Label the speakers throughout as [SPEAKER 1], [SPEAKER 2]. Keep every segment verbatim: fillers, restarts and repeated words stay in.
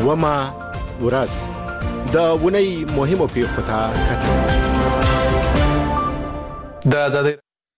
[SPEAKER 1] و ما ورځ د ونی مهمو پیښو ته کتل.
[SPEAKER 2] د آزادۍ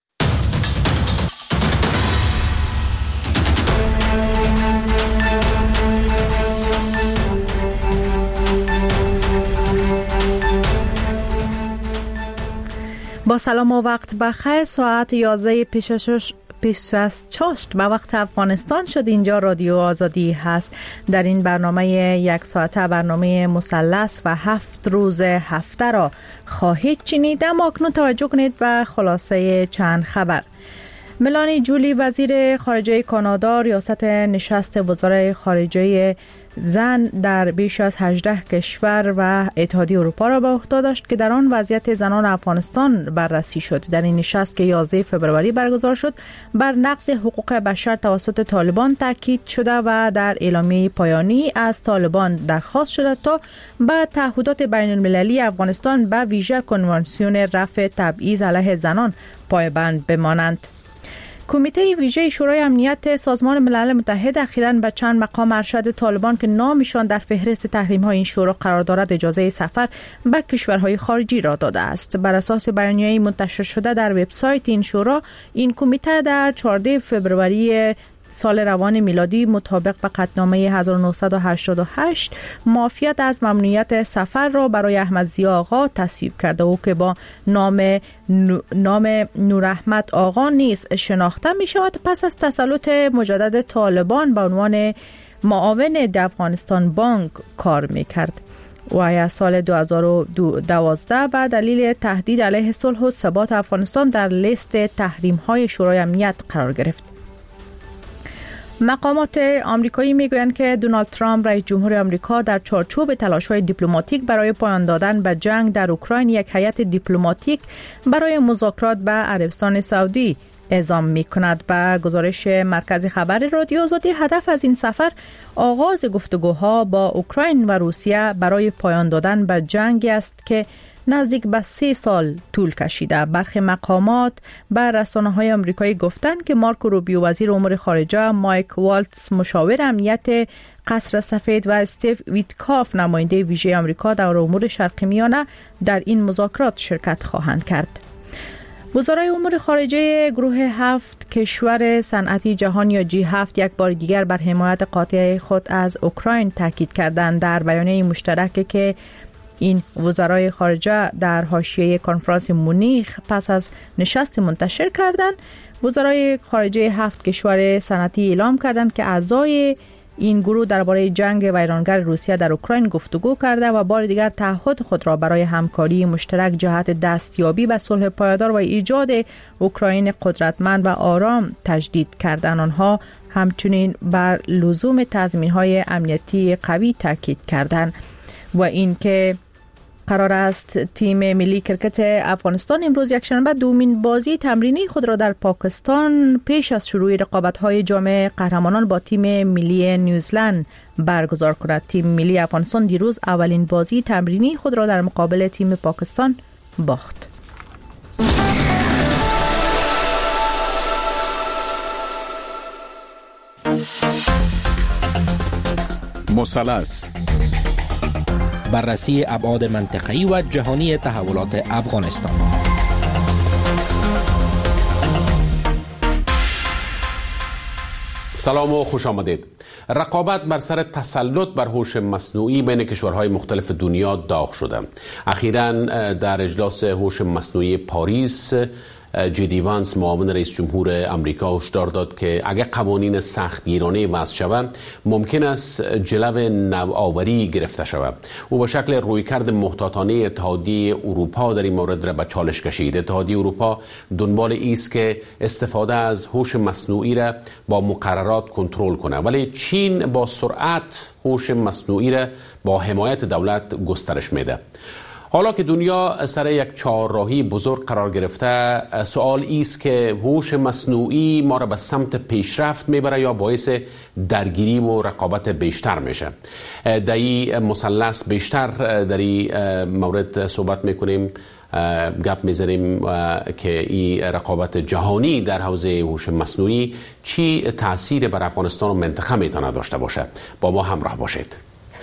[SPEAKER 3] با سلام و وقت بخیر. ساعت یازده پیش از پیش از چاشت به وقت افغانستان شد. اینجا رادیو آزادی هست. در این برنامه یک ساعته برنامه مثلث و هفت روز هفته را خواهید شنید. اما اکنون توجه کنید به خلاصه چند خبر. ملانی جولی وزیر خارجه کانادا ریاست نشست وزرای خارجه زن در بیش از هجده کشور و اتحادیه اروپا را به عهده داشت که در آن وضعیت زنان افغانستان بررسی شد. در این نشست که یازده فوریه برگزار شد بر نقض حقوق بشر توسط طالبان تاکید شده و در اعلامیه پایانی از طالبان درخواست شده تا به تعهدات بین المللی افغانستان به ویژه کنوانسیون رفع تبعیض علیه زنان پایبند بمانند. کمیته ویژه شورای امنیت سازمان ملل متحد اخیراً به چند مقام ارشد طالبان که نامشان در فهرست تحریم‌های این شورا قرار دارد اجازه سفر به کشورهای خارجی را داده است. بر اساس بیانیه‌ای منتشر شده در وبسایت این شورا، این کمیته در چهاردهم فوریه سال روان میلادی مطابق به قطعنامه هزار و نهصد و هشتاد و هشت معافیت از ممنوعیت سفر را برای احمد ضیا آقا تصویب کرده و که با نام نام نوراحمد آقا نیز شناخته می شود. پس از تسلط مجدد طالبان به عنوان معاون افغانستان بانک کار می کرد و از سال دو هزار و دوازده به دلیل تهدید علیه صلح و ثبات افغانستان در لیست تحریم‌های شورای امنیت قرار گرفت. مقامات آمریکایی میگویند که دونالد ترامپ رئیس جمهور آمریکا در چارچوب تلاش‌های دیپلماتیک برای پایان دادن به جنگ در اوکراین یک هیئت دیپلماتیک برای مذاکرات به عربستان سعودی اعزام می‌کند. به گزارش مرکز خبر رادیو آزادی، هدف از این سفر آغاز گفتگوها با اوکراین و روسیه برای پایان دادن به جنگ است که نزدیک به سه سال طول کشیده. برخی مقامات به رسانه‌های آمریکایی گفتند که مارکو روبیو وزیر امور خارجه، مایک والتز مشاور امنیت قصر سفید و استیو ویتکاف نماینده ویژه آمریکا در امور شرق میانه در این مذاکرات شرکت خواهند کرد. وزرای امور خارجه گروه هفت کشور صنعتی جهان یا جی هفت یک بار دیگر بر حمایت قاطع خود از اوکراین تاکید کردند. در بیانیه مشترکی که این وزرای خارجه در حاشیه کنفرانس مونیخ پس از نشست منتشر کردند، وزرای خارجه هفت کشور صنعتی اعلام کردند که اعضای این گروه درباره جنگ ویرانگر روسیه در اوکراین گفتگو کرده و بار دیگر تعهد خود را برای همکاری مشترک جهت دستیابی به صلح پایدار و ایجاد اوکراین قدرتمند و آرام تجدید کردند. آنها همچنین بر لزوم تضمین‌های امنیتی قوی تاکید کردند و اینکه قرار است تیم ملی کرکت افغانستان امروز یکشنبه دومین بازی تمرینی خود را در پاکستان پیش از شروع رقابت‌های جام قهرمانان با تیم ملی نیوزلند برگزار کند. تیم ملی افغانستان دیروز اولین بازی تمرینی خود را در مقابل تیم پاکستان باخت.
[SPEAKER 4] مثلث، بررسی ابعاد منطقه‌ای و جهانی تحولات افغانستان.
[SPEAKER 5] سلام و خوش آمدید. رقابت بر سر تسلط بر هوش مصنوعی بین کشورهای مختلف دنیا داغ شده. اخیراً در اجلاس هوش مصنوعی پاریس، جی دی وانس معاون رئیس جمهور آمریکا هشدار داد که اگر قوانین سختگیرانه وضع شود ممکن است جلو نوآوری گرفته شود. او با شکل رویکرد محتاطانه اتحادیه اروپا در این مورد را به چالش کشید. اتحادیه اروپا دنبال است که استفاده از هوش مصنوعی را با مقررات کنترل کنه، ولی چین با سرعت هوش مصنوعی را با حمایت دولت گسترش میده. حالا که دنیا سر یک چهارراهی بزرگ قرار گرفته، سوال است که هوش مصنوعی ما را به سمت پیشرفت میبره یا باعث درگیری و رقابت بیشتر میشه. در این مثلث بیشتر در این مورد صحبت میکنیم، گپ میزنیم که این رقابت جهانی در حوزه هوش مصنوعی چی تأثیر بر افغانستان و منطقه میتونه داشته باشه. با ما همراه باشید.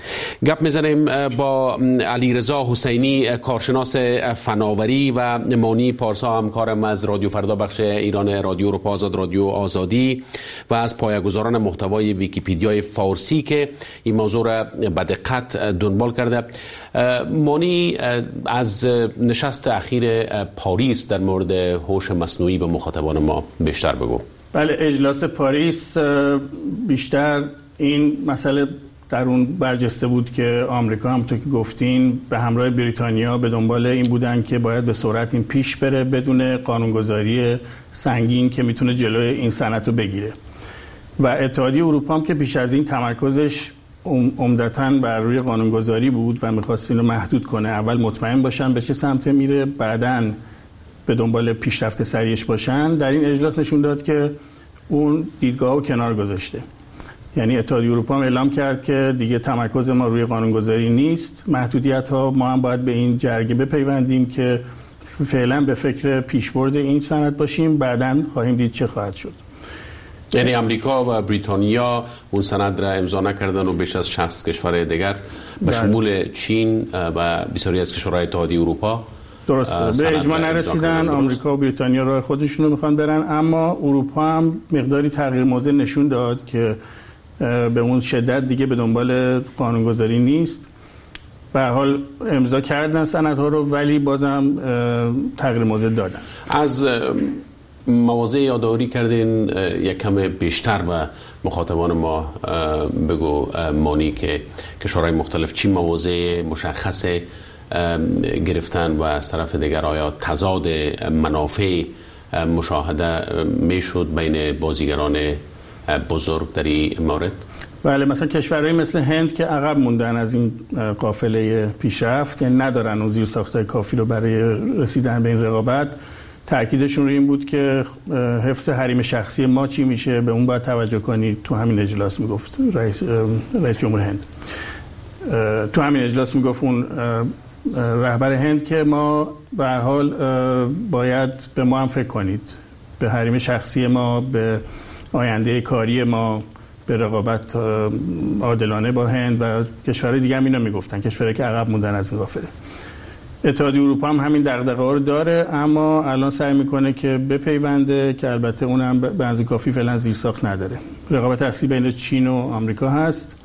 [SPEAKER 5] گپ میزنیم با علیرضا حسینی، کارشناس فناوری، و مانی پارسا، همکارم از رادیو فردا بخش ایران رادیو اروپا آزاد، رادیو آزادی، و از پایه‌گذاران محتوای ویکی‌پدیا فارسی که این موضوع را به دقت دنبال کرده. مانی، از نشست اخیر پاریس در مورد هوش مصنوعی به مخاطبان ما بیشتر بگو.
[SPEAKER 2] بله، اجلاس پاریس بیشتر این مسئله در اون برجسته بود که آمریکا همونطور که گفتین به همراه بریتانیا به دنبال این بودن که باید به سرعت این پیش بره بدون قانونگذاری سنگین که میتونه جلوی این صنعت رو بگیره. و اتحادیه اروپا هم که پیش از این تمرکزش عمدتاً بر روی قانونگذاری بود و می‌خواست اینو محدود کنه، اول مطمئن باشن به چه سمت میره، بعداً به دنبال پیشرفت سریعش باشن، در این اجلاس نشون داد که اون دیدگاهو کنار گذاشته. یعنی اتحادیه اروپا هم اعلام کرد که دیگه تمرکز ما روی قانونگذاری نیست، محدودیت ها، ما هم باید به این جرگه بپیوندیم که فعلا به فکر پیشبرد این صنعت باشیم، بعداً خواهیم دید چه خواهد شد.
[SPEAKER 5] یعنی امریکا و بریتانیا اون سند را امضا نکردن و بیش از شصت کشور دیگر به شمول چین و بسیاری از کشورهای اتحادیه اروپا
[SPEAKER 2] درسته به اجماع نرسیدن. آمریکا و بریتانیا راه خودشون رو میخوان برن، اما اروپا هم مقداری تغییر موضع نشون داد که به اون شدت دیگه به دنبال قانونگذاری نیست. به هر حال امضا کردن سندها رو، ولی بازم تغییر موضع دادن.
[SPEAKER 5] از مواضع یادآوری کردین یک کم بیشتر و مخاطبان ما بگو مانی که کشورهای مختلف چی مواضع مشخص گرفتن و از طرف دیگر آیا تضاد منافع مشاهده میشد بین بازیگران بزرگ در این مورد؟
[SPEAKER 2] بله، مثلا کشورهایی مثل هند که عقب موندن از این قافله پیشرفت، یعنی ندارن اون زیرساخت‌های کافی رو برای رسیدن به این رقابت، تأکیدشون روی این بود که حفظ حریم شخصی ما چی میشه، به اون باید توجه کنید. تو همین اجلاس میگفت رئیس رئیس جمهور هند، تو همین اجلاس میگفت اون رهبر هند که ما به هر حال باید به ما هم فکر کنید، به حریم شخصی ما، به آینده کاری ما، به رقابت عادلانه با هند و کشورهای دیگه هم اینو میگفتن، کشورهایی که عقب موندن از این قافله. اتحادیه اروپا هم همین دغدغه‌ها رو داره، اما الان سعی میکنه که بپیونده، که البته اونم به اندازه کافی فعلا زیرساخت نداره. رقابت اصلی بین چین و آمریکا هست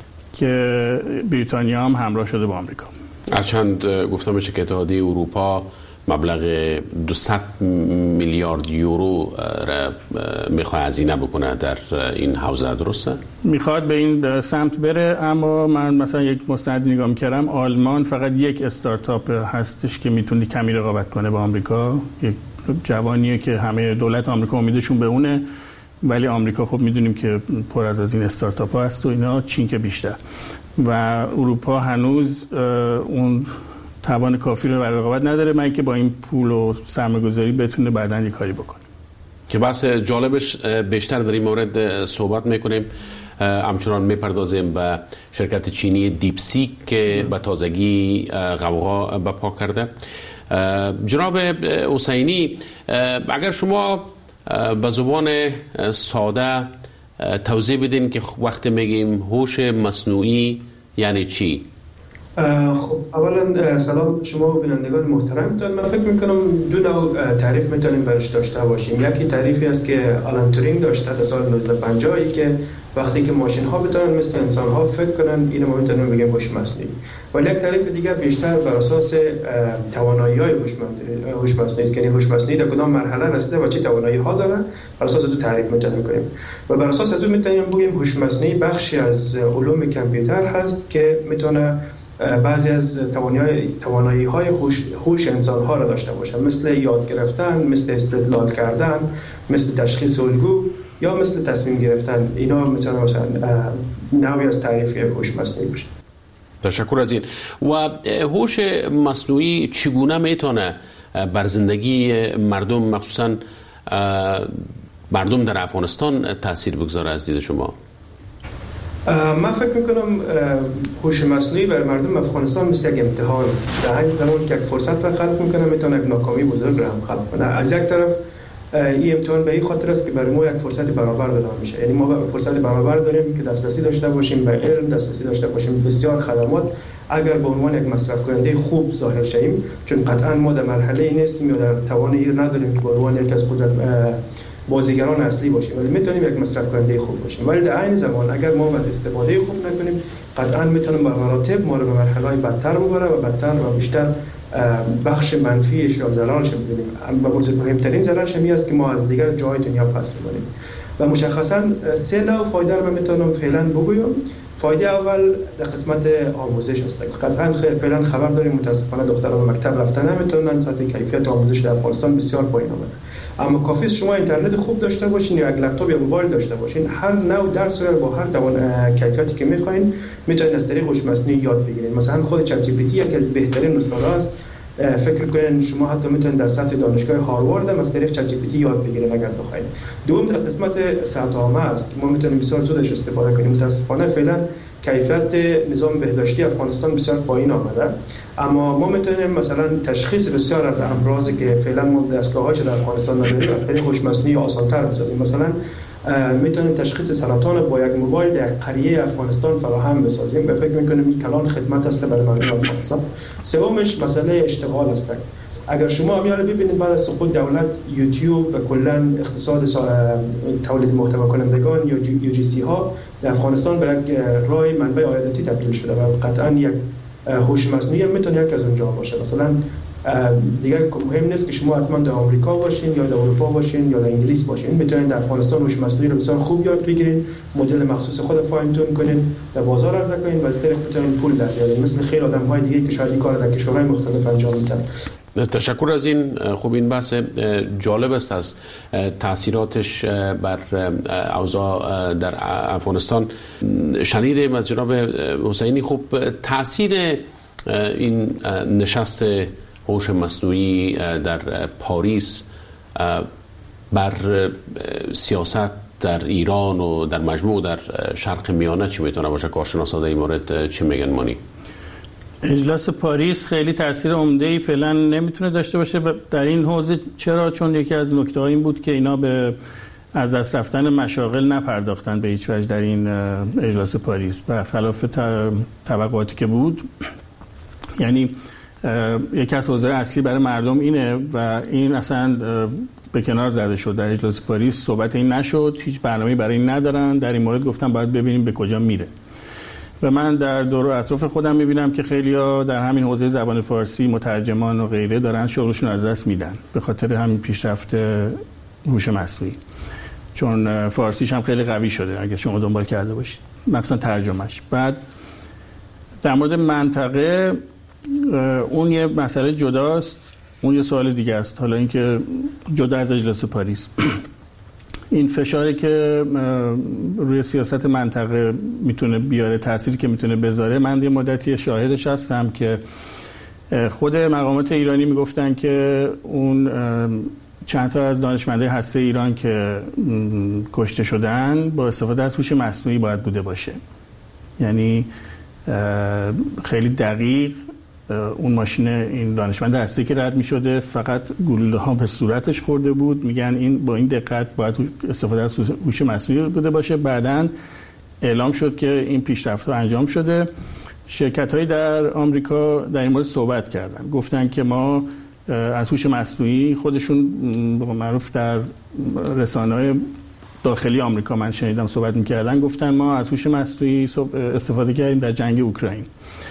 [SPEAKER 2] که بریتانیا هم همراه شده با آمریکا.
[SPEAKER 5] هرچند گفتم بشه که اتحادیه اروپا مبلغ دویست میلیارد یورو را میخواد هزینه بکنه در این حوزه، درسته؟
[SPEAKER 2] میخواد به این سمت بره، اما من مثلا یک مستند نگاه میکردم، آلمان فقط یک استارتاپ هستش که میتونه کمی رقابت کنه با آمریکا، یک جوانیه که همه دولت آمریکا امیدشون به اونه، ولی آمریکا خب میدونیم که پر از از این استارتاپ ها هست و اینا، چین که بیشتر، و اروپا هنوز اون توان کافی رو برای رقابت نداره، من که با این پول و سرمایه‌گذاری بتونه بعداً یه کاری بکنه.
[SPEAKER 5] که بحث جالبش بیشتر در این مورد صحبت میکنیم، همچنان میپردازیم به شرکت چینی دیپسیک که به تازگی غوغا برپا کرده. جناب حسینی، اگر شما به زبان ساده توضیح بدین که وقتی میگیم هوش مصنوعی یعنی چی؟
[SPEAKER 6] خب اولا سلام شما و بینندگان محترمتون. من فکر میکنم دو نوع تعریف میتونیم برش داشته باشیم. یکی تعریفی است که آلن تورینگ داشته در سال نوزده پنجاه که وقتی که ماشین ها بتونن مثل انسان ها فکر کنن، اینو ما میتونیم بگیم هوش مصنوعی. ولی یک تعریف دیگر بیشتر بر اساس توانایی های هوش مصنوعی است، یعنی هوش مصنوعی در کدام مرحله رسیده و چه توانایی ها داره، بر اساس دو تعریف میتونیم کنیم. و بر اساس از اون میتونیم بگیم هوش مصنوعی بخشی از علوم کامپیوتر هست که میتونه بعضی از توانایی های هوش هوش انسان ها را داشته باشه، مثل یاد گرفتن، مثل استدلال کردن، مثل تشخیص الگو یا مثل تصمیم گرفتن. اینا میتونه مثلا نوعی از تعریف هوش مصنوعی باشه.
[SPEAKER 5] تشکر از این. و هوش مصنوعی چگونه میتونه بر زندگی مردم، مخصوصا مردم در افغانستان تاثیر بگذاره از دید شما؟
[SPEAKER 6] من فکر میکنم هوش مصنوعی بر مردم افغانستان مثل یک امتحان است. در همین زمان که یک فرصت را خلق میکنه، میتونه یک ناکامی بزرگ را هم خلق کنه. از یک طرف این امتحان به این خاطر است که برای ما یک فرصت برابر داده میشه. یعنی ما فرصت برابر داریم که دسترسی داشته باشیم به علم، دسترسی داشته باشیم بسیار خدمات. اگر به عنوان یک مصرف کننده خوب ظاهر شویم، چون قطعا ما در مرحله ای نیستیم یا در توان این نداریم که به عنوان یک از قدرت بازیگران اصلی باشیم، ولی میتونیم یک مصرف کننده خوب باشیم. ولی در عین زمان اگر ما از استفاده خوب نکنیم، قطعا میتونیم به مراتب ما رو به مرحله بدتر ببره و بدتر و بیشتر بخش منفیش یا ضررش ببینیم. و مهمترین ضررش این است که ما از دیگر جای دنیا پس می‌مانیم. و مشخصا سه نوع فایده رو میتونم فعلا بگویم. فایده اول در قسمت آموزش است. قطعا فعلا خبر داریم متاسفانه دختران به مکتب رفتن نمیتونن، سطح کیفیت آموزش در افغانستان بسیار پایین آمده. اما کافی است شما اینترنت خوب داشته باشین یا یک لپتاپ یا موبایل داشته باشین، هر نوع درس رو با هر توان کیفیتی که میخواین میتونید از طریق هوش مصنوعی یاد بگیرید. مثلا خود چت جی پی تی یکی از بهترین مثال‌ها است. فکر کنین شما حتی میتونید در سطح دانشگاه هاروارد هم از طریق چت جی پی تی یاد بگیرید اگر بخواید. دوم در قسمت صحت عامه است که ما میتونیم بسیار زودش استفاده کنیم. متاسفانه فعلا کیفیت نظام بهداشتی افغانستان بسیار پایین آمده، اما ما میتونیم مثلا تشخیص بسیار از امراضی که فعلا ما دستگاه‌هاش در افغانستان نداریم از طریق هوش مصنوعی آسان‌تر بسازیم. مثلا میتونیم تشخیص سرطان با یک موبایل در قریه افغانستان فراهم بسازیم و فکر میکنیم این کلان خدمت است برای مردم افغانستان. سومش مسئله اشتغال است. اگر شما امیال ببینید بعد از سقوط دولت یوتیوب و کلا اقتصاد تولید محتوا کنندگان یا یو جی سی ها در افغانستان به یک راه منبع عایداتی تبدیل شده و قطعا یک هوش مصنوعی هم میتونه یک از اونجا باشه. مثلا دیگه مهم نیست که شما حتما در آمریکا باشین یا در اروپا باشین یا در انگلیس باشین، میتونید در افغانستان هوش مصنوعی رو بسیار خوب یاد بگیرید، مدل مخصوص خود فاین تون کنین، در بازار عرضه کنین و از طریق میتونید پول در بیارید، مثل خیلی آدم‌های دیگه که شاید این کار در کشورهای مختلف انجام میدن.
[SPEAKER 5] تشکر از این. خوب این بحث جالب است از تاثیراتش بر اوضاع در افغانستان شنیدیم از جناب حسینی. خوب تاثیر این نشست هوش مصنوعی در پاریس بر سیاست در ایران و در مجموع در شرق میانه چی میتونه باشه؟ کارشناسا در این مورد چی میگن؟ مانی؟
[SPEAKER 2] اجلاس پاریس خیلی تاثیر عمده‌ای فعلا نمیتونه داشته باشه در این حوزه. چرا؟ چون یکی از نکته‌ها این بود که اینا به از دست رفتن مشاغل نپرداختن به هیچ وجه در این اجلاس پاریس، برخلاف توقعاتی که بود. یعنی یکی از حوزه اصلی برای مردم اینه و این اصلا به کنار زده شد. در اجلاس پاریس صحبت این نشد، هیچ برنامه‌ای برای این ندارن. در این مورد گفتم باید ببینیم به کجا میره. و من در دور و اطراف خودم میبینم که خیلی‌ها در همین حوزه زبان فارسی، مترجمان و غیره دارن شغلشون از دست میدن به خاطر همین پیشرفت هوش مصنوعی، چون فارسیش هم خیلی قوی شده اگه شما دنبال کرده باشید، مثلا ترجمهش. بعد در مورد منطقه اون یه مسئله جداست، اون یه سوال دیگه است. حالا اینکه جدا از اجلاس پاریس این فشاری که روی سیاست منطقه میتونه بیاره، تأثیری که میتونه بذاره، من یه مدتی شاهدش هستم که خود مقامات ایرانی میگفتن که اون چند تا از دانشمندای هسته ایران که کشته شدن با استفاده از هوش مصنوعی باید بوده باشه. یعنی خیلی دقیق اون ماشین این دانشمند هسته که رد می‌شده فقط گلوله ها به صورتش خورده بود، میگن این با این دقت باید استفاده از هوش مصنوعی بوده باشه. بعداً اعلام شد که این پیشرفت‌ها انجام شده. شرکت‌های در آمریکا در این مورد صحبت کردن، گفتن که ما از هوش مصنوعی، خودشون معروف در رسانه‌های داخلی آمریکا من شنیدم صحبت می‌کردن، گفتن ما از هوش مصنوعی استفاده کردیم در جنگ اوکراین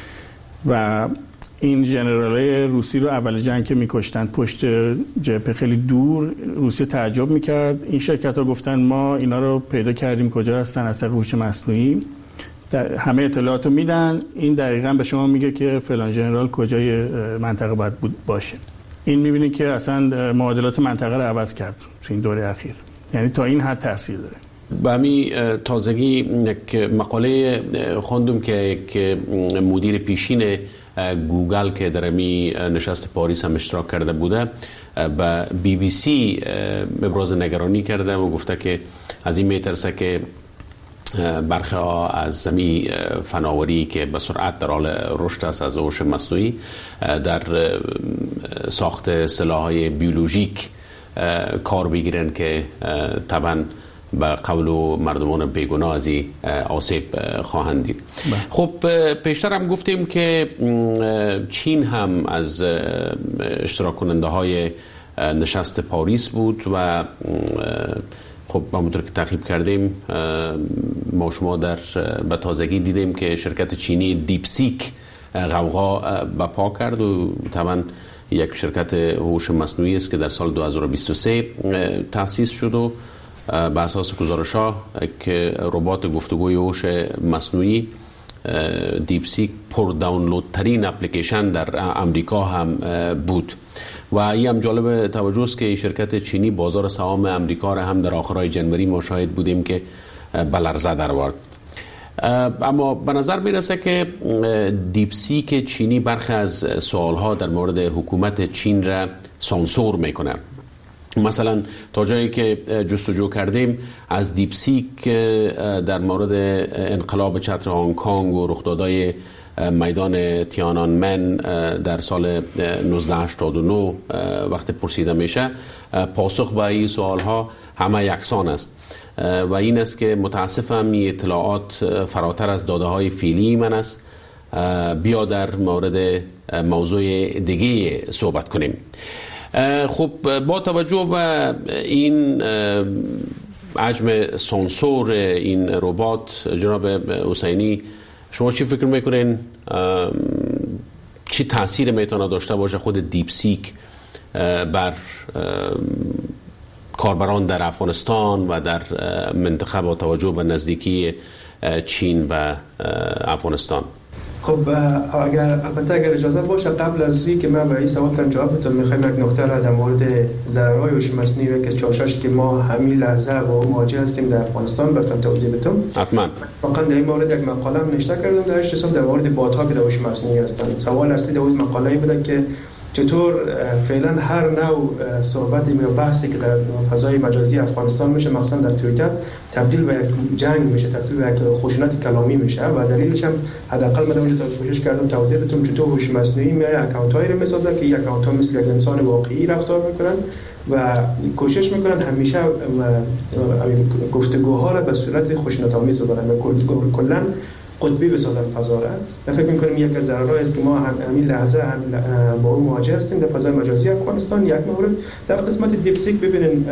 [SPEAKER 2] و این ژنرالای روسی رو اول جنگ که می‌کشتن پشت جبهه خیلی دور، روسیه تعجب می‌کرد. این شرکت‌ها گفتن ما اینا رو پیدا کردیم کجا هستن از طریق هوش مصنوعی، همه اطلاعاتو میدن، این دقیقاً به شما میگه که فلان ژنرال کجای منطقه باید باشه. این می‌بینید که اصلا معادلات منطقه رو عوض کرد تو این دوره اخیر، یعنی تا این حد تاثیر داره.
[SPEAKER 5] به همین تازگی یک مقاله خوندم که که مدیر پیشین گوگل که در می نشست پاریس هم اشتراک کرده بوده به بی بی سی ابراز نگرانی کرده و گفته که از این میترسه که برخی ها از زمین فناوری که به سرعت در حال رشد است از هوش مصنوعی در ساخت سلاح‌های بیولوژیک کار بگیرن که طبعا به قول و مردمان بیگناه از این آسیب خواهند دید. خب پیشتر هم گفتیم که چین هم از اشتراک کننده های نشست پاریس بود و خب همونطور که تعقیب کردیم ما شما در به تازگی دیدیم که شرکت چینی دیپسیک غوغا برپا کرد و طبعا یک شرکت هوش مصنوعی است که در سال دو هزار و بیست و سه تأسیس شد و بر اساس گزارش‌ها که ربات گفتگوی هوش مصنوعی دیپسیک پر دانلود ترین اپلیکیشن در امریکا هم بود و این هم جالب توجه است که شرکت چینی بازار سهام امریکا را هم در آخرهای جنوری ما شاهد بودیم که به لرزه در آورد. اما به نظر میرسه که دیپسیک چینی برخی از سوالها در مورد حکومت چین را سانسور میکنه. مثلا تا جایی که جستجو کردیم از دیپسیک در مورد انقلاب چتر هنگ کنگ و رخدادهای میدان تیانانمن در سال نوزده هشتاد و نه وقتی پرسیده میشه پاسخ به این سوالها همه یکسان است و این است که متاسفم این اطلاعات فراتر از داده های فعلی من است. بیا در مورد موضوع دیگه صحبت کنیم. خب با توجه به این حجم سانسور این ربات جناب حسینی شما چی فکر میکنین چی تاثیر میتونه داشته باشه خود دیپسیک بر کاربران در افغانستان و در منطقه با توجه به نزدیکی چین و افغانستان؟
[SPEAKER 6] خب اگر البته اگر اجازه باشه قبل از اینکه من به این سوالتون جواب بدم میخوایم یک نکته را در مورد ضررهای هوش مصنوعی که چاشاش که ما همین لحظه با مواجه هستیم در افغانستان براتون توضیح بدم.
[SPEAKER 5] حتما.
[SPEAKER 6] واقعا در این مورد یک مقاله نوشته کردم در اشتباه در مورد بات‌ها که در هوش مصنوعی هستند. سوال اصلی در اون مقاله بوده که چطور فعلا هر نوع صحبتی و بحثی که در فضای مجازی افغانستان میشه مثلا در توییتر تبدیل به یک جنگ میشه، تبدیل به یک خشونت کلامی میشه و دلیلش هم حداقل من اونجا کوشش کردم توضیح بدم چطور هوش مصنوعی میای اکانت هایی رو میسازه که یک اکانت ها مثل یک انسان واقعی رفتار میکنن و کوشش میکنن همیشه گفتگوها رو به صورت خشونت آمیز ببرن و کلا قطبی بسازن فضا را. من فکر می‌کنم یک از ضررهایی است که ما همین لحظه هم با اون مواجه هستیم در فضای مجازی افغانستان. یک مورد در قسمت دیپسیک ببینین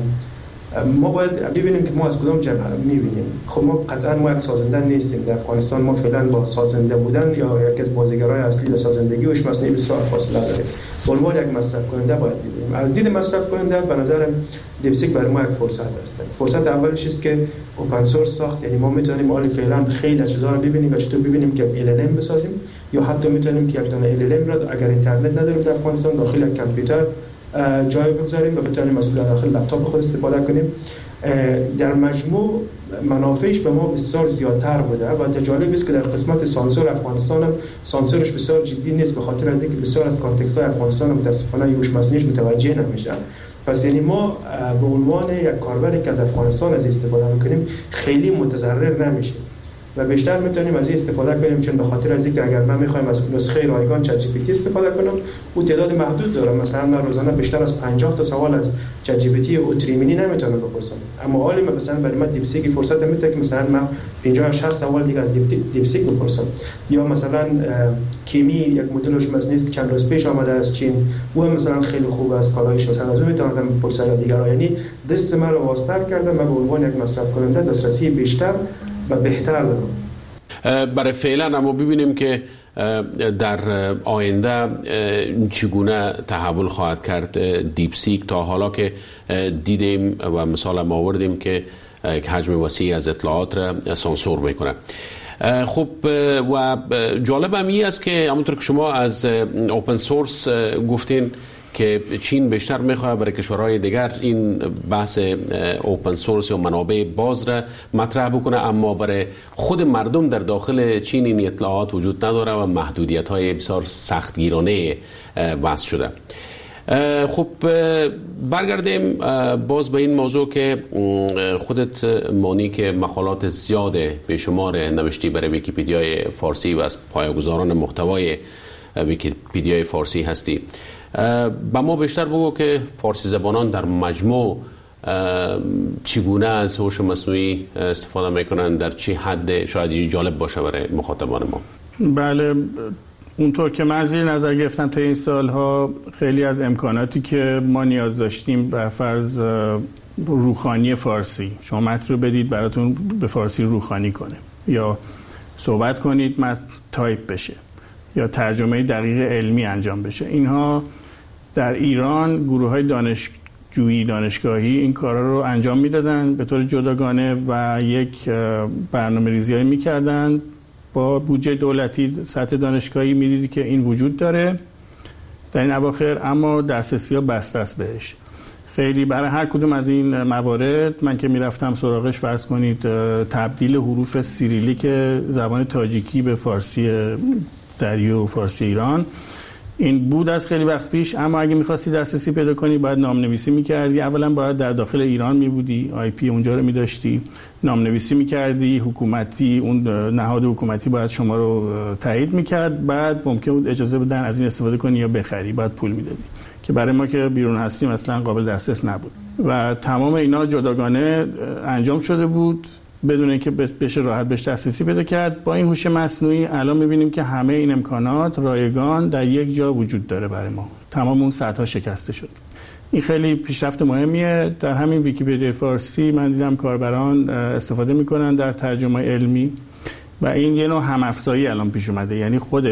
[SPEAKER 6] ما باید ببینیم که ما از کدام جبهه می‌بینیم. خب ما قطعا ما یک سازنده نیستیم در افغانستان. ما فعلا با سازنده بودن یا یک از بازیگرای اصلی در سازندگی هوش مصنوعی بسیار فاصله داریم. به عنوان یک مصرف کننده باید ببینیم. از دید مصرف کننده به نظرم دیپسیک برای ما یک فرصت است. فرصت اولش است که اوپن سورس ساخت، یعنی ما میتونیم حالا فعلا خیلی چیزا رو ببینیم و چطور ببینیم که ال ال ام بسازیم یا حتی میتونیم که یک دونه ال ال ام را اگر اینترنت نداریم در افغانستان داخل یک کامپیوتر جای بگذاریم و بتونیم از داخل لپتاپ خود استفاده کنیم. در مجموع منافعش به ما بسیار زیادتر بوده و جالب است که در قسمت سانسور افغانستان هم سانسورش بسیار جدی نیست به خاطر از اینکه بسیار از کانتکست های افغانستان متاسفانه هوش مصنوعی متوجه نمیشه. پس یعنی ما به عنوان یک کاربری که از افغانستان از استفاده میکنیم خیلی متضرر نمیشیم و بیشتر میتونیم از این استفاده کنیم، چون به خاطر از اینکه اگر من میخوایم از نسخه رایگان چت جی پی تی استفاده کنم او تعداد محدود داره. مثلا من روزانه بیشتر از پنجاه تا سوال از چت جی پی تی او تریمینی نمیتونم بپرسم، اما حالی مثلا برای من دیپسیک فرصت میده که مثلا من پنجاه شصت سوال دیگه از دیپسیک بپرسم. یا مثلا کیمی یک مدل هوش مصنوعی است که چند روز پیش آمده از چین، او مثلا خیلی خوب است کارایش، مثلا از اون میتونم بپرسم دیگه. یعنی دست من رو واسطه کردم و به عنوان یک مصرف کننده دسترسی بیشتر و بهتر دارم.
[SPEAKER 5] برای فعلا اما ببینیم که در آینده چگونه تحول خواهد کرد دیپسیک. تا حالا که دیدیم و مثال ما آوردیم که حجم وسیع از اطلاعات را سانسور میکنه. خب و جالب هم این است که همونطور که شما از اوپن سورس گفتین که چین بیشتر میخواد برای کشورهای دیگر این بحث اوپن سورس یا منابع باز را مطرح بکنه، اما برای خود مردم در داخل چین این اطلاعات وجود نداره و محدودیت های بسیار سختگیرانه وضع شده. خب برگردیم باز به این موضوع که خودت مانی که مقالات زیاد به شمار نوشتی برای ویکی‌پدیای فارسی و از پایه‌گذاران محتوای ویکی‌پدیای فارسی هستی. با ما بیشتر بگو که فارسی زبانان در مجموع چگونه از هوش مصنوعی استفاده میکنن، در چه حد شاید جالب باشه برای مخاطبان ما.
[SPEAKER 2] بله، اونطور که من زیر نظر گرفتم تا این سالها خیلی از امکاناتی که ما نیاز داشتیم بر فرض روخانی فارسی، شما متن رو بدید براتون به فارسی روخانی کنه، یا صحبت کنید متن تایپ بشه، یا ترجمه دقیق علمی انجام بشه، اینها در ایران گروه های دانشجویی دانشگاهی این کارا رو انجام میدادن به طور جداگانه و یک برنامه ریزی هایی میکردن با بودجه دولتی. سطح دانشگاهی میدیدی که این وجود داره در این اواخر، اما دسترسی ها بسته است بهش. خیلی برای هر کدوم از این موارد من که میرفتم سراغش، فرض کنید تبدیل حروف سیریلیک زبان تاجیکی به فارسی دری و فارسی ایران، این بود از خیلی وقت پیش. اما اگه می‌خواستی دسترسی پیدا کنی باید نام‌نویسی می‌کردی. اولا باید در داخل ایران می‌بودی، آی پی اونجا رو می‌داشتی، نام‌نویسی می‌کردی، حکومتی اون نهاد حکومتی باید شما رو تایید می‌کرد، بعد ممکن بود اجازه بدن از این استفاده کنی یا بخری، بعد پول می‌دادی که برای ما که بیرون هستیم اصلا قابل دسترس نبود و تمام اینا جداگانه انجام شده بود بدون اینکه بشه راحت بهش دسترسی پیدا کرد. با این هوش مصنوعی الان می‌بینیم که همه این امکانات رایگان در یک جا وجود داره برای ما، تمام اون سطح‌ها شکسته شد. این خیلی پیشرفت مهمیه. در همین ویکی‌پدیا فارسی من دیدم کاربران استفاده می‌کنن در ترجمه علمی و این یه نوع هم‌افزایی الان پیش اومده، یعنی خود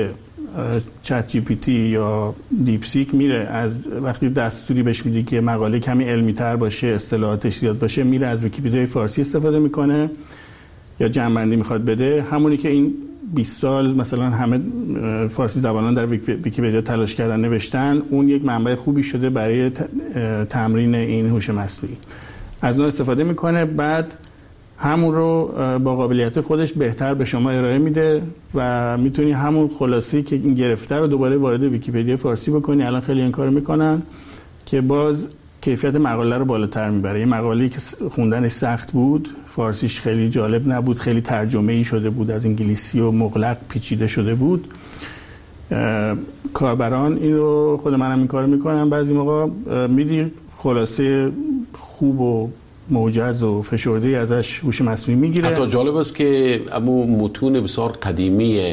[SPEAKER 2] چت جی پی تی یا دیپ سیک میره از وقتی دستوری بهش میدی که مقاله کمی علمی تر باشه، اصطلاحاتش زیاد باشه، میره از ویکی‌پدیا فارسی استفاده میکنه یا جمع‌بندی میخواد بده، همونی که این بیست سال مثلا همه فارسی زبانان در ویکی‌پدیا تلاش کردن نوشتن، اون یک منبع خوبی شده برای تمرین این هوش مصنوعی. از اون استفاده میکنه، بعد همون رو با قابلیت خودش بهتر به شما ارائه میده و میتونی همون خلاصی که این گرفته رو دوباره وارد ویکی‌پدیا فارسی بکنی. الان خیلی این کارو میکنن که باز کیفیت مقاله رو بالاتر میبره. این مقاله‌ای که خوندنش سخت بود، فارسیش خیلی جالب نبود، خیلی ترجمه‌ای شده بود از انگلیسی و مغلق پیچیده شده بود، کاربران این رو، خود منم این کارو میکنم بعضی موقع، میدی خلاصه خوب و موجز و فشرده‌ای ازش هوش مصنوعی میگیره.
[SPEAKER 5] حتی جالب است که امو متون بسیار قدیمی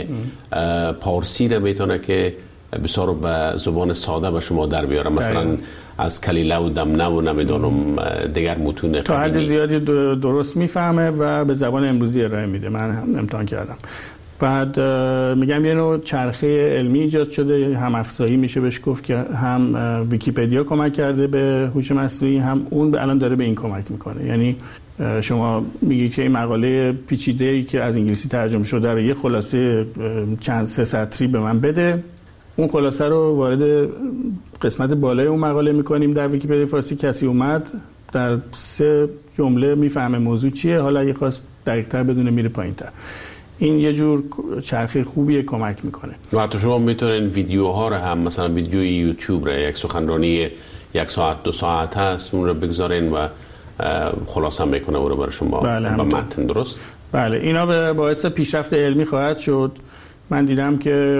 [SPEAKER 5] پارسی رو میتونه که بسیار به زبان ساده به شما در بیاره، مثلا از کلیله و دمنه و نمیدونم دیگر متون قدیمی
[SPEAKER 2] تا حد زیادی درست میفهمه و به زبان امروزی ارائه میده. من هم امتحان کردم. بعد میگم یه نوع چرخه علمی ایجاد شده، هم افزایی میشه بهش گفت که هم ویکی‌پدیا کمک کرده به هوش مصنوعی، هم اون الان داره به این کمک میکنه. یعنی شما میگی که این مقاله پیچیده‌ای که از انگلیسی ترجمه شده رو یه خلاصه چند سه سطری به من بده، اون خلاصه رو وارد قسمت بالای اون مقاله میکنیم در ویکی‌پدیا فارسی. کسی اومد در سه جمله میفهمه موضوع چیه، حالا اگه خواست دقیق‌تر بدونه میره پایین‌تر. این یه جور چرخه خوبیه، کمک میکنه.
[SPEAKER 5] و حتی شما میتونین ویدیوها رو هم، مثلا ویدیوی یوتیوب رو، یک سخنرانی یک ساعت دو ساعت هست، اون رو بگذارین و خلاصه میکنه اون رو برای شما.
[SPEAKER 2] بله،
[SPEAKER 5] با متن. درست؟
[SPEAKER 2] بله، اینا به باعث پیشرفت علمی خواهد شد. من دیدم که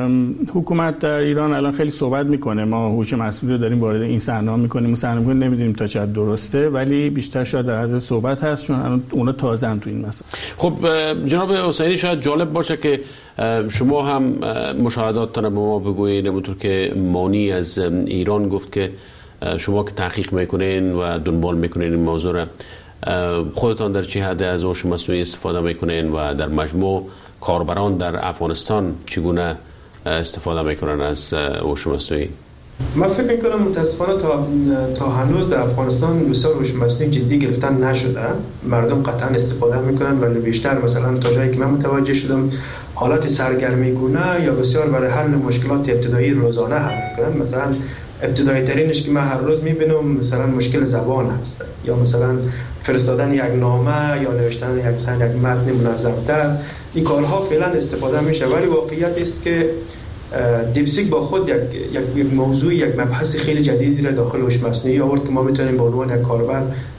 [SPEAKER 2] حکومت در ایران الان خیلی صحبت میکنه، ما هوش مصنوعی رو داریم وارد این صحنه میکنیم، اون صحنه میکنیم، نمیدونیم تا چقدر درسته، ولی بیشتر شاید در حد صحبت هست چون الان اونا تازه‌ن تو این مسئله.
[SPEAKER 5] خب جناب حسینی، شاید جالب باشه که شما هم مشاهداتتون رو به ما بگویید، همونطور که مانی از ایران گفت که شما که تحقیق میکنین و دنبال میکنین این موضوع رو، خودتان در چه حد از هوش مصنوعی استفاده میکنین و در مجموع کاربران در افغانستان چگونه استفاده میکنن از هوش مصنوعی؟
[SPEAKER 6] من فکر میکنم متاسفانه تا تا هنوز در افغانستان بسیار هوش مصنوعی جدی گرفتن نشده. مردم قطعا استفاده میکنن، ولی بیشتر مثلا تا جایی که من متوجه شدم حالت سرگرمی گونه یا بسیار برای حل مشکلات ابتدایی روزانه حل میکنن. مثلا ابتدایی ترینش که من هر روز میبینم مثلا مشکل زبان هست، یا مثلا فرستادن یک نامه یا نوشتن یک مثلا یک متن منظم‌تر. این کارها فعلا استفاده میشه، ولی واقعیت است که دیپسیک با خود یک یک موضوع، یک مبحث خیلی جدیدی را داخل هوش مصنوعی آورد که ما میتونیم به عنوان یک کاربر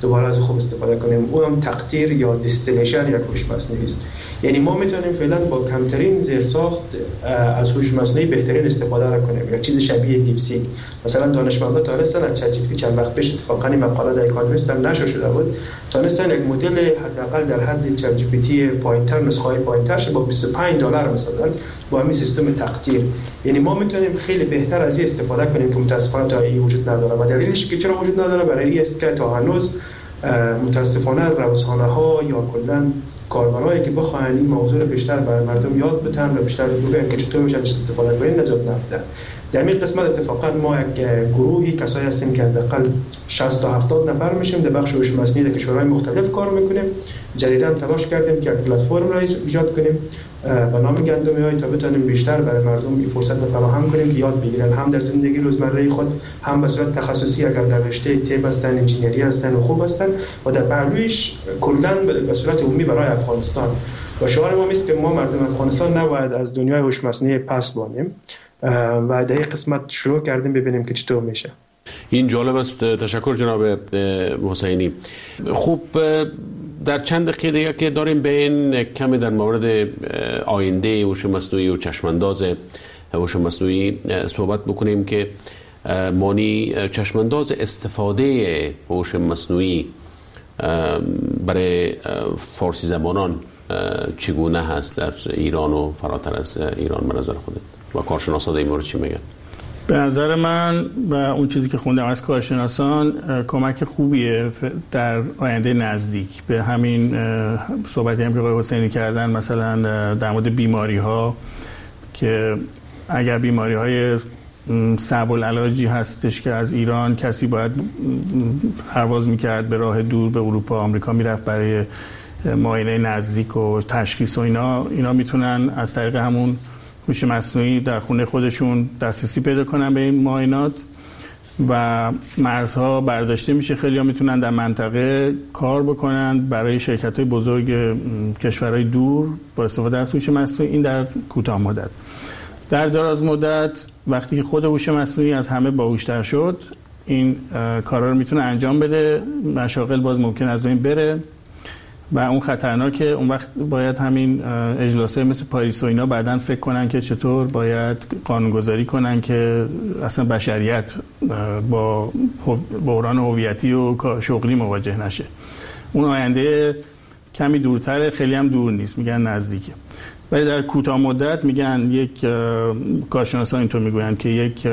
[SPEAKER 6] دوباره از خوب استفاده کنیم. اون هم تقطیر یا دیستیلیشن یک هوش مصنوعی است. یعنی ما میتونیم فعلا با کمترین زیرساخت از هوش مصنوعی بهترین استفاده را کنیم. یک چیز شبیه دیپ سیک. مثلا دانشمندان تونستن از چت جی پی تی چند وقت پیش اتفاقا این مقاله در اکانومیست هم نشر شده بود، تونستن یک مدل حداقل در حد چت جی پی تی پایینتر، نسخه پایینترش با بیست و پنج دلار مثلا با همین سیستم تقطیر. یعنی ما میتونیم خیلی بهتر از این استفاده کنیم که متاسفانه تا این وجود نداره. و دلیلش که چرا وجود نداره برای این است که تا هنوز متاسفانه روزنامه‌ها یا کلاً کاربرایی که بخواهند این موضوع رو بیشتر برای مردم یاد بدن و بیشتر بگن که چطور میشه استفاده کنیم نجات نمیدن. در این قسمت اتفاقا ما یک گروهی کسایی هستیم که حداقل شصت تا هفتاد نفر میشیم در بخش هوش مصنوعی در کشورهای مختلف کار میکنیم. جدیداً تلاش کردیم که یک پلتفرم را ایجاد کنیم به نام گندمی‌های تا بتونیم بیشتر برای مردم این فرصت رو فراهم کنیم که یاد بگیرن، هم در زندگی روزمره خود، هم به صورت تخصصی اگر در رشته طب هستن، انجینری هستن و خوب هستن، و در پهلویش کلاً به صورت عمومی برای افغانستان. و شعار ما است که ما مردم افغانستان نباید از دنیای هوش مصنوعی پس بانیم و در این قسمت شروع کردیم ببینیم که چطور میشه.
[SPEAKER 5] این جالب است. تشکر جناب حسینی. خوب، در چند دقیقه دیگه که داریم به این کمی در مورد آینده هوش مصنوعی و چشمانداز هوش مصنوعی صحبت بکنیم که مانی چشمانداز استفاده هوش مصنوعی برای فارسی زبانان چگونه هست در ایران و فراتر از ایران به نظر خودت و کارشناسان در این مورد چی میگن؟
[SPEAKER 2] به نظر من و اون چیزی که خوندم از کارشناسان کمک خوبیه در آینده نزدیک به همین صحبتی هم که آقای حسینی کردن، مثلا در مورد بیماری ها که اگر بیماری های صعب العلاجی هستش که از ایران کسی باید پرواز میکرد به راه دور به اروپا آمریکا میرفت برای معاینه نزدیک و تشخیص و اینا اینا میتونن از طریق همون هوش مصنوعی در خونه خودشون دسترسی پیدا کنن به این معاینات و مرزها برداشته میشه. خیلی ها میتونن در منطقه کار بکنن برای شرکت‌های بزرگ کشورهای دور با استفاده از هوش مصنوعی. این در کوتاه مدت. در دراز مدت وقتی که خود هوش مصنوعی از همه باهوش‌تر شد این کارا رو میتونه انجام بده، مشاغل باز ممکن از بین بره و اون خطرناکه. اون وقت باید همین اجلاس‌های مثل پاریس و اینا بعداً فکر کنن که چطور باید قانون‌گذاری کنن که اصلا بشریت با بحران هویتی و شغلی مواجه نشه. اون آینده کمی دورتره، خیلی هم دور نیست، میگن نزدیکه. ولی در کوتاه مدت میگن یک کارشناسان اینطور میگویند که یک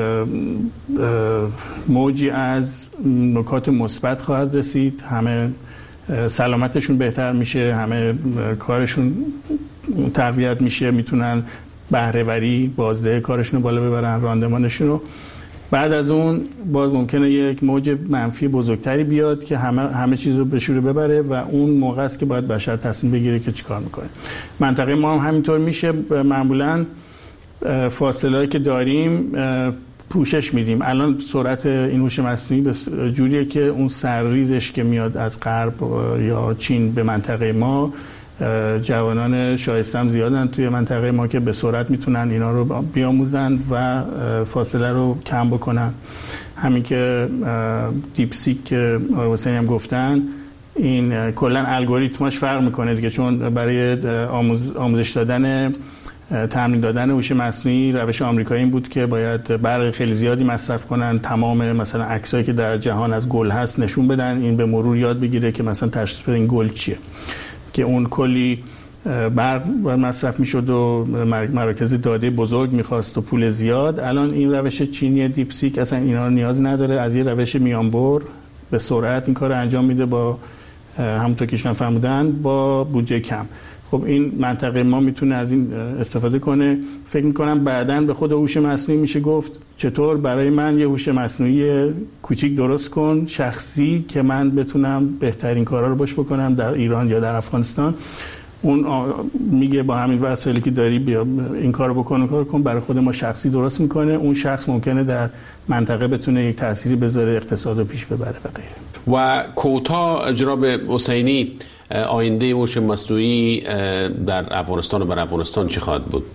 [SPEAKER 2] موجی از نکات مثبت خواهد رسید، همه سلامتشون بهتر میشه، همه کارشون تقویت میشه، میتونن بهره وری بازده کارشون رو بالا ببرن، راندمانشون رو. بعد از اون باز ممکنه یک موج منفی بزرگتری بیاد که همه همه چیز رو به شوره ببره و اون موقع است که باید بشر تصمیم بگیره که چیکار میکنه. منطقه ما هم همینطور میشه. معمولا فاصله‌ای که داریم پوشش میدیم. الان سرعت این هوش مصنوعی به جوریه که اون سرریزش که میاد از غرب یا چین به منطقه ما، جوانان شایسته هم زیادن توی منطقه ما که به سرعت میتونن اینا رو بیاموزن و فاصله رو کم بکنن. همین که دیپ سیک که آقای حسینی هم گفتن، این کلا الگوریتماش فرق میکنه دیگه، چون برای آموز آموزش دادن تمرین دادن هوش مصنوعی روش آمریکایی این بود که باید برق خیلی زیادی مصرف کنن، تمام مثلا عکسایی که در جهان از گل هست نشون بدن، این به مرور یاد بگیره که مثلا تشخیص بده این گل چیه، که اون کلی برق مصرف میشد و مراکز داده بزرگ میخواست و پول زیاد. الان این روش چینی دیپ سیک اصلا اینا رو نیاز نداره، از یه روش میانبر به سرعت این کار انجام میده با همونطور که شما فرمودن با بودجه کم. خب این منطقه ما میتونه از این استفاده کنه. فکر میکنم بعداً به خود هوش مصنوعی میشه گفت چطور برای من یه هوش مصنوعی کوچیک درست کن شخصی که من بتونم بهترین کارا رو باش بکنم در ایران یا در افغانستان. اون میگه با همین وسایلی که داری بیا این کارو بکن کار کن، برای خود ما شخصی درست میکنه. اون شخص ممکنه در منطقه بتونه یک تأثیری بذاره، اقتصادو پیش ببره و غیره.
[SPEAKER 5] و کوتا جناب حسینی، آینده هوش مصنوعی در افغانستان و بر افغانستان چی خواهد بود؟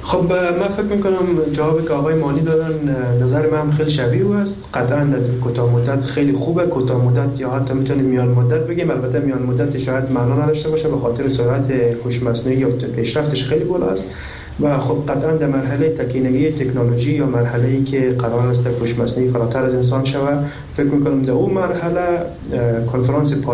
[SPEAKER 6] خب من فکر میکنم جوابی که آقای مانی دادن نظر من هم خیلی شبیه است. قطعا در کوتاه مدت خیلی خوبه، کوتاه مدت یا حتی میتونیم میان مدت بگیم. البته میان مدت شاید معنا نداشته باشه به خاطر سرعت هوش مصنوعی یا پیشرفتش خیلی بالا است و خب قطعا در مرحله تکینگی تکنولوژی یا مرحله‌ای که قرار است هوش مصنوعی فراتر از انسان شود، فکر میکنم در اون مرحله کنفرانس